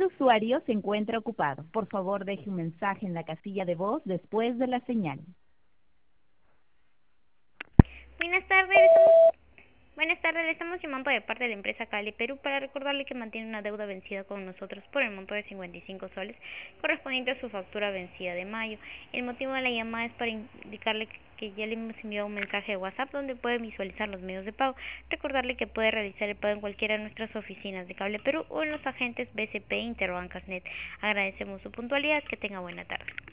usuario se encuentra ocupado. Por favor, deje un mensaje en la casilla de voz después de la señal. Buenas tardes, le estamos llamando de parte de la empresa Cali Perú para recordarle que mantiene una deuda vencida con nosotros por el monto de 55 soles correspondiente a su factura vencida de mayo. El motivo de la llamada es para indicarle que ya le hemos enviado un mensaje de WhatsApp donde puede visualizar los medios de pago. Recordarle que puede realizar el pago en cualquiera de nuestras oficinas de Cable Perú o en los agentes BCP Interbancasnet. Agradecemos su puntualidad, que tenga buena tarde.